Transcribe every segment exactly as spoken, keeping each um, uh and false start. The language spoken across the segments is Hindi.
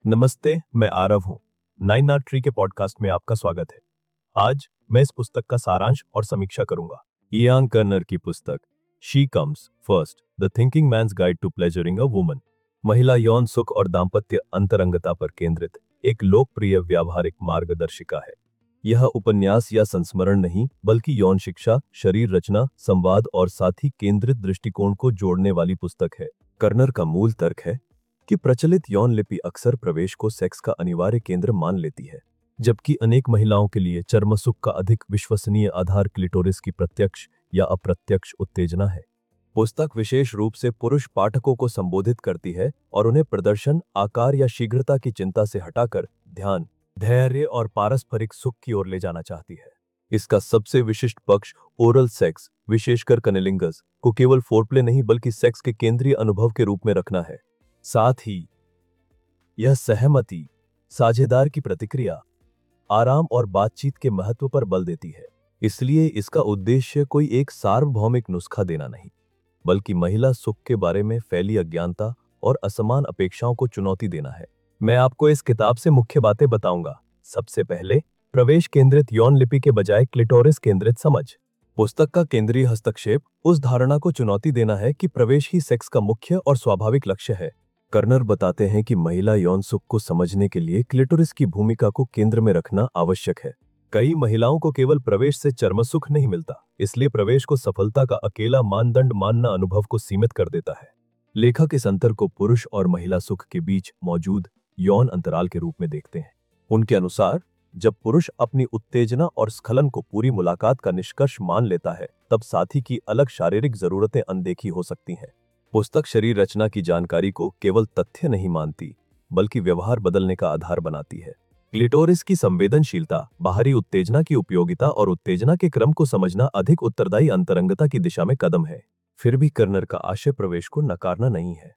नमस्ते, मैं आरव हूँ। नाइन आर्ट ट्री के पॉडकास्ट में आपका स्वागत है। आज मैं इस पुस्तक का सारांश और समीक्षा करूंगा। इयान कर्नर की पुस्तक she comes first, the thinking man's guide to pleasuring a woman, महिला यौन सुख और दाम्पत्य अंतरंगता पर केंद्रित एक लोकप्रिय व्यावहारिक मार्गदर्शिका है। यह उपन्यास या संस्मरण नहीं, बल्कि यौन शिक्षा, शरीर रचना, संवाद और साथी केंद्रित दृष्टिकोण को जोड़ने वाली पुस्तक है। कर्नर का मूल तर्क है कि प्रचलित यौन लिपि अक्सर प्रवेश को सेक्स का अनिवार्य केंद्र मान लेती है, जबकि अनेक महिलाओं के लिए चर्म सुख का अधिक विश्वसनीय आधार क्लिटोरिस की प्रत्यक्ष या अप्रत्यक्ष उत्तेजना है। पुस्तक विशेष रूप से पुरुष पाठकों को संबोधित करती है और उन्हें प्रदर्शन, आकार या शीघ्रता की चिंता से हटाकर ध्यान, धैर्य और पारस्परिक सुख की ओर ले जाना चाहती है। इसका सबसे विशिष्ट पक्ष ओरल सेक्स, विशेषकर कनेलिंगस, को केवल फोरप्ले नहीं बल्कि सेक्स के केंद्रीय अनुभव के रूप में रखना है। साथ ही यह सहमति, साझेदार की प्रतिक्रिया, आराम और बातचीत के महत्व पर बल देती है। इसलिए इसका उद्देश्य कोई एक सार्वभौमिक नुस्खा देना नहीं, बल्कि महिला सुख के बारे में फैली अज्ञानता और असमान अपेक्षाओं को चुनौती देना है। मैं आपको इस किताब से मुख्य बातें बताऊंगा। सबसे पहले, प्रवेश केंद्रित यौन लिपि के बजाय क्लिटोरिस केंद्रित समझ। पुस्तक का केंद्रीय हस्तक्षेप उस धारणा को चुनौती देना है कि प्रवेश ही सेक्स का मुख्य और स्वाभाविक लक्ष्य है। कर्नर बताते हैं कि महिला यौन सुख को समझने के लिए क्लिटोरिस की भूमिका को केंद्र में रखना आवश्यक है। कई महिलाओं को केवल प्रवेश से चर्म सुख नहीं मिलता, इसलिए प्रवेश को सफलता का अकेला मानदंड मानना अनुभव को सीमित कर देता है। लेखक इस अंतर को पुरुष और महिला सुख के बीच मौजूद यौन अंतराल के रूप में देखते हैं। उनके अनुसार, जब पुरुष अपनी उत्तेजना और स्खलन को पूरी मुलाकात का निष्कर्ष मान लेता है, तब साथी की अलग शारीरिक जरूरतें अनदेखी हो सकती हैं। पुस्तक शरीर रचना की जानकारी को केवल तथ्य नहीं मानती, बल्कि व्यवहार बदलने का आधार बनाती है। क्लिटोरिस की संवेदनशीलता, बाहरी उत्तेजना की उपयोगिता और उत्तेजना के क्रम को समझना अधिक उत्तरदायी अंतरंगता की दिशा में कदम है। फिर भी कर्नर का आशय प्रवेश को नकारना नहीं है।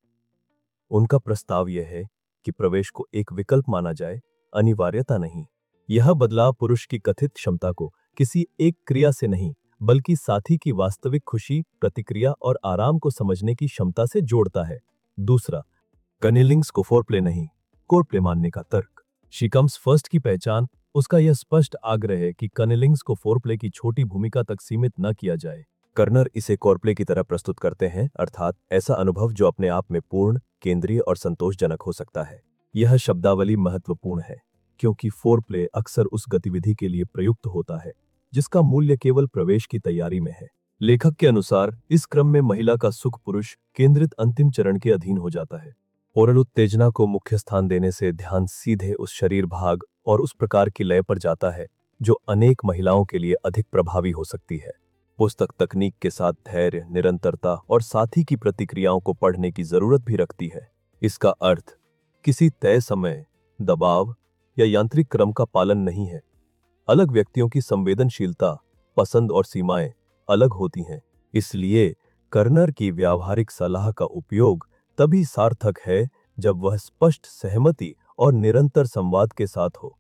उनका प्रस्ताव यह है कि प्रवेश को एक विकल्प माना जाए, अनिवार्यता नहीं। यह बदलाव पुरुष की कथित क्षमता को किसी एक क्रिया से नहीं, बल्कि साथी की वास्तविक खुशी, प्रतिक्रिया और आराम को समझने की क्षमता से जोड़ता है। दूसरा, कनेलिंग्स को फोरप्ले नहीं, कोरप्ले मानने का तर्क। शी कम्स फर्स्ट की पहचान उसका यह स्पष्ट आग्रह है कि कनेलिंग्स को फोरप्ले की छोटी भूमिका तक सीमित न किया जाए। कर्नर इसे कोरप्ले की तरह प्रस्तुत करते हैं, अर्थात ऐसा अनुभव जो अपने आप में पूर्ण, केंद्रीय और संतोषजनक हो सकता है। यह शब्दावली महत्वपूर्ण है, क्योंकि फोरप्ले अक्सर उस गतिविधि के लिए प्रयुक्त होता है जिसका मूल्य केवल प्रवेश की तैयारी में है। लेखक के अनुसार इस क्रम में महिला का सुख पुरुष केंद्रित अंतिम चरण के अधीन हो जाता है। ओरल उत्तेजना को मुख्य स्थान देने से ध्यान सीधे उस शरीर भाग और उस प्रकार की लय पर जाता है जो अनेक महिलाओं के लिए अधिक प्रभावी हो सकती है। पुस्तक तकनीक के साथ धैर्य, निरंतरता और साथी की प्रतिक्रियाओं को पढ़ने की जरूरत भी रखती है। इसका अर्थ किसी तय समय, दबाव या यांत्रिक क्रम का पालन नहीं है। अलग व्यक्तियों की संवेदनशीलता, पसंद और सीमाएं अलग होती हैं। इसलिए कर्नर की व्यावहारिक सलाह का उपयोग तभी सार्थक है जब वह स्पष्ट सहमति और निरंतर संवाद के साथ हो।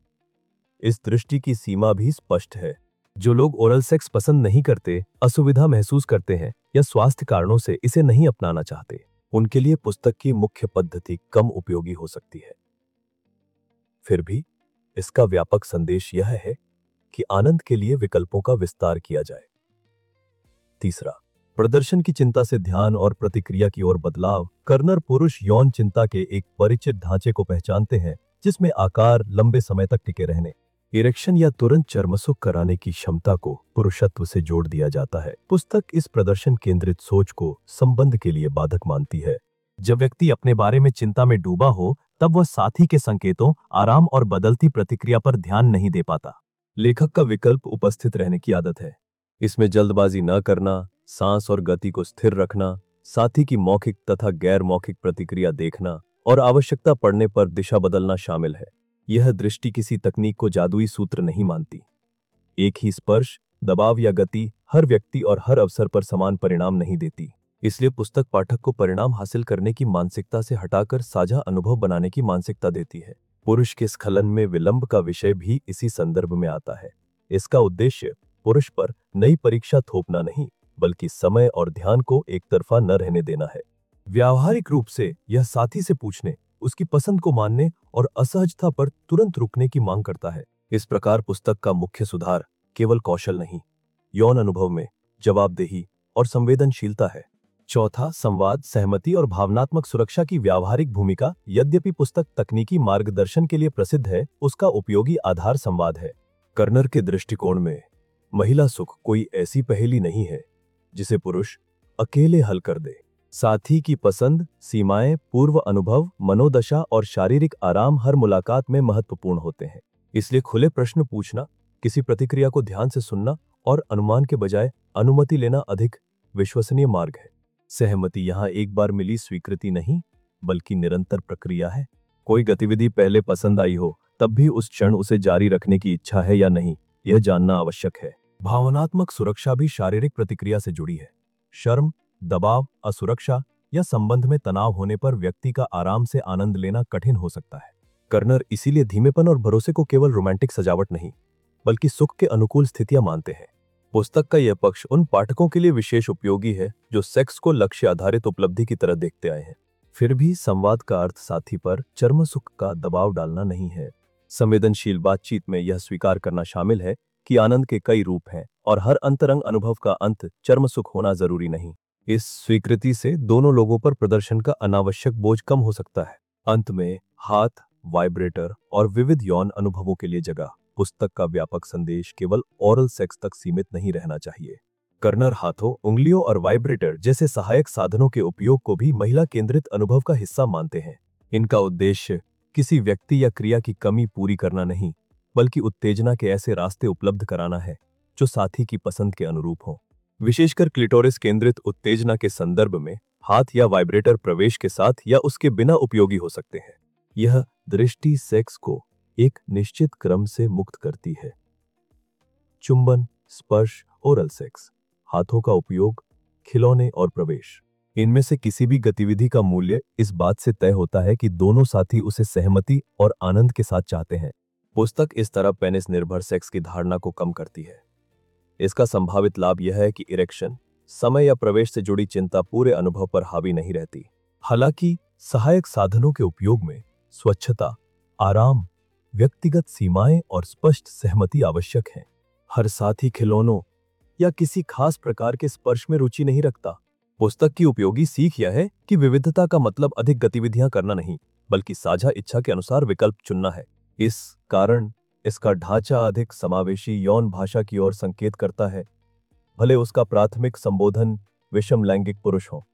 इस दृष्टि की सीमा भी स्पष्ट है। जो लोग ओरल सेक्स पसंद नहीं करते, असुविधा महसूस करते हैं या स्वास्थ्य कारणों से इसे नहीं अपनाना चाहते, उनके लिए पुस्तक की मुख्य पद्धति कम उपयोगी हो सकती है। फिर भी इसका व्यापक संदेश यह है कि आनंद के लिए विकल्पों का विस्तार किया जाए। तीसरा, प्रदर्शन की चिंता से ध्यान और प्रतिक्रिया की ओर बदलाव। कर्नर पुरुष यौन चिंता के एक परिचित ढांचे को पहचानते हैं, जिसमें आकार, लंबे समय तक टिके रहने, इरेक्शन या तुरंत चर्मसुख कराने की क्षमता को पुरुषत्व से जोड़ दिया जाता है। पुस्तक इस प्रदर्शन केंद्रित सोच को संबंध के लिए बाधक मानती है। जब व्यक्ति अपने बारे में चिंता में डूबा हो, तब वह साथी के संकेतों, आराम और बदलती प्रतिक्रिया पर ध्यान नहीं दे पाता। लेखक का विकल्प उपस्थित रहने की आदत है। इसमें जल्दबाजी न करना, सांस और गति को स्थिर रखना, साथी की मौखिक तथा गैर मौखिक प्रतिक्रिया देखना और आवश्यकता पड़ने पर दिशा बदलना शामिल है। यह दृष्टि किसी तकनीक को जादुई सूत्र नहीं मानती। एक ही स्पर्श, दबाव या गति हर व्यक्ति और हर अवसर पर समान परिणाम नहीं देती। इसलिए पुस्तक पाठक को परिणाम हासिल करने की मानसिकता से हटाकर साझा अनुभव बनाने की मानसिकता देती है। पुरुष के स्खलन में विलंब का विषय भी इसी संदर्भ में आता है। इसका उद्देश्य पुरुष पर नई परीक्षा थोपना नहीं, बल्कि समय और ध्यान को एक तरफा न रहने देना है। व्यावहारिक रूप से यह साथी से पूछने उसकी पसंद को मानने और असहजता पर तुरंत रुकने की मांग करता है। इस प्रकार पुस्तक का मुख्य सुधार केवल कौशल नहीं, यौन अनुभव में जवाबदेही और संवेदनशीलता है। चौथा, संवाद, सहमति और भावनात्मक सुरक्षा की व्यावहारिक भूमिका। यद्यपि पुस्तक तकनीकी मार्गदर्शन के लिए प्रसिद्ध है, उसका उपयोगी आधार संवाद है। कर्नर के दृष्टिकोण में महिला सुख कोई ऐसी पहेली नहीं है जिसे पुरुष अकेले हल कर दे। साथी की पसंद, सीमाएं, पूर्व अनुभव, मनोदशा और शारीरिक आराम हर मुलाकात में महत्वपूर्ण होते हैं। इसलिए खुले प्रश्न पूछना, किसी प्रतिक्रिया को ध्यान से सुनना और अनुमान के बजाय अनुमति लेना अधिक विश्वसनीय मार्ग है। सहमति यहाँ एक बार मिली स्वीकृति नहीं, बल्कि निरंतर प्रक्रिया है। कोई गतिविधि पहले पसंद आई हो, तब भी उस क्षण उसे जारी रखने की इच्छा है या नहीं, यह जानना आवश्यक है। भावनात्मक सुरक्षा भी शारीरिक प्रतिक्रिया से जुड़ी है। शर्म, दबाव, असुरक्षा या संबंध में तनाव होने पर व्यक्ति का आराम से आनंद लेना कठिन हो सकता है। कर्नर इसीलिए धीमेपन और भरोसे को केवल रोमांटिक सजावट नहीं, बल्कि सुख के अनुकूल स्थितियां मानते हैं। पुस्तक का यह पक्ष उन पाठकों के लिए विशेष उपयोगी है जो सेक्स को लक्ष्य आधारित उपलब्धि की तरह देखते आए हैं। फिर भी संवाद का अर्थ साथी पर चर्म सुख का दबाव डालना नहीं है। संवेदनशील बातचीत में यह स्वीकार करना शामिल है कि आनंद के कई रूप हैं और हर अंतरंग अनुभव का अंत चर्म सुख होना जरूरी नहीं। इस स्वीकृति से दोनों लोगों पर प्रदर्शन का अनावश्यक बोझ कम हो सकता है। अंत में हाथ, वाइब्रेटर और विविध यौन अनुभवों के लिए जगह। पुस्तक का व्यापक संदेश केवल ओरल सेक्स तक सीमित नहीं रहना चाहिए। कर्नर हाथों, उंगलियों और वाइब्रेटर जैसे सहायक साधनों के उपयोग को भी महिला केंद्रित अनुभव का हिस्सा मानते हैं। इनका उद्देश्य किसी व्यक्ति या क्रिया की कमी पूरी करना नहीं, बल्कि उत्तेजना के ऐसे रास्ते उपलब्ध कराना है जो साथी की पसंद के अनुरूप हों। विशेषकर क्लिटोरिस केंद्रित उत्तेजना के संदर्भ में हाथ या वाइब्रेटर प्रवेश के साथ या उसके बिना उपयोगी हो सकते हैं। यह दृष्टि सेक्स को एक निश्चित क्रम से मुक्त करती है। चुंबन, स्पर्श, ओरल सेक्स, हाथों का उपयोग, खिलौने और प्रवेश, इनमें से किसी भी गतिविधि का मूल्य इस बात से तय होता है कि दोनों साथी उसे सहमति और आनंद के साथ चाहते हैं। पुस्तक इस तरह पेनिस निर्भर सेक्स की धारणा को कम करती है। इसका संभावित लाभ यह है कि इरेक्शन, समय या प्रवेश से जुड़ी चिंता पूरे अनुभव पर हावी नहीं रहती। हालांकि सहायक साधनों के उपयोग में स्वच्छता, आराम, व्यक्तिगत सीमाएं और स्पष्ट सहमति आवश्यक है। हर साथी खिलौनों या किसी खास प्रकार के स्पर्श में रुचि नहीं रखता। पुस्तक की उपयोगी सीख यह है कि विविधता का मतलब अधिक गतिविधियां करना नहीं, बल्कि साझा इच्छा के अनुसार विकल्प चुनना है। इस कारण इसका ढांचा अधिक समावेशी यौन भाषा की ओर संकेत करता है, भले उसका प्राथमिक संबोधन विषम लैंगिक पुरुष हो।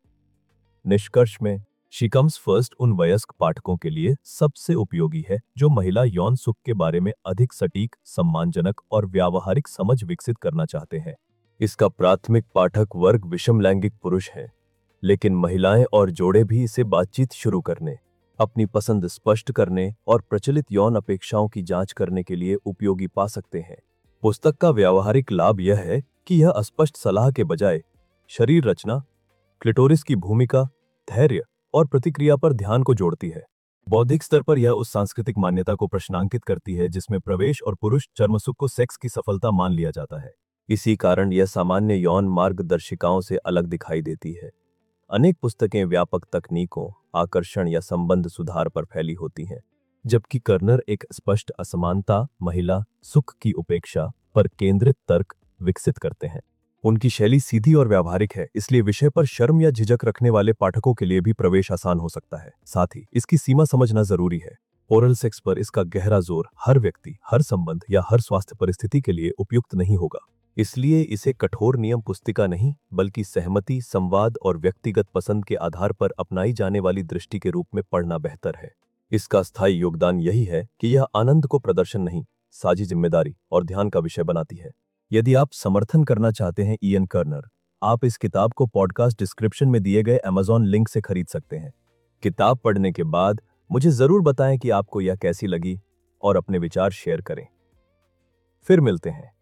निष्कर्ष में शी कम्स फर्स्ट उन वयस्क पाठकों के लिए सबसे उपयोगी है जो महिला यौन सुख के बारे में अधिक सटीक, सम्मानजनक और व्यावहारिक समझ विकसित करना चाहते हैं। इसका प्राथमिक पाठक वर्ग विषम लैंगिक पुरुष है, लेकिन महिलाएं और जोड़े भी इसे बातचीत शुरू करने, अपनी पसंद स्पष्ट करने और प्रचलित यौन अपेक्षाओं की जांच करने के लिए उपयोगी पा सकते हैं। पुस्तक का व्यावहारिक लाभ यह है कि यह अस्पष्ट सलाह के बजाय शरीर रचना, क्लिटोरिस की भूमिका, धैर्य और प्रतिक्रिया पर ध्यान को जोड़ती है। बौद्धिक स्तर पर यह उस सांस्कृतिक मान्यता को प्रश्नांकित करती है जिसमें प्रवेश और पुरुष चर्मसुख को सेक्स की सफलता मान लिया जाता है। इसी कारण यह सामान्य यौन मार्गदर्शिकाओं से अलग दिखाई देती है। अनेक पुस्तकें व्यापक तकनीकों, आकर्षण या संबंध सुधार पर फैली होती हैं, जबकि कर्नर एक स्पष्ट असमानता, महिला सुख की उपेक्षा पर केंद्रित तर्क विकसित करते हैं। उनकी शैली सीधी और व्यावहारिक है, इसलिए विषय पर शर्म या झिझक रखने वाले पाठकों के लिए भी प्रवेश आसान हो सकता है। साथ ही इसकी सीमा समझना जरूरी है। ओरल सेक्स पर इसका गहरा जोर हर व्यक्ति, हर संबंध या हर स्वास्थ्य परिस्थिति के लिए उपयुक्त नहीं होगा। इसलिए इसे कठोर नियम पुस्तिका नहीं, बल्कि सहमति, संवाद और व्यक्तिगत पसंद के आधार पर अपनाई जाने वाली दृष्टि के रूप में पढ़ना बेहतर है। इसका स्थायी योगदान यही है कि यह आनंद को प्रदर्शन नहीं, साझी जिम्मेदारी और ध्यान का विषय बनाती है। यदि आप समर्थन करना चाहते हैं इयन कर्नर, आप इस किताब को पॉडकास्ट डिस्क्रिप्शन में दिए गए अमेज़न लिंक से खरीद सकते हैं। किताब पढ़ने के बाद मुझे जरूर बताएं कि आपको यह कैसी लगी और अपने विचार शेयर करें। फिर मिलते हैं।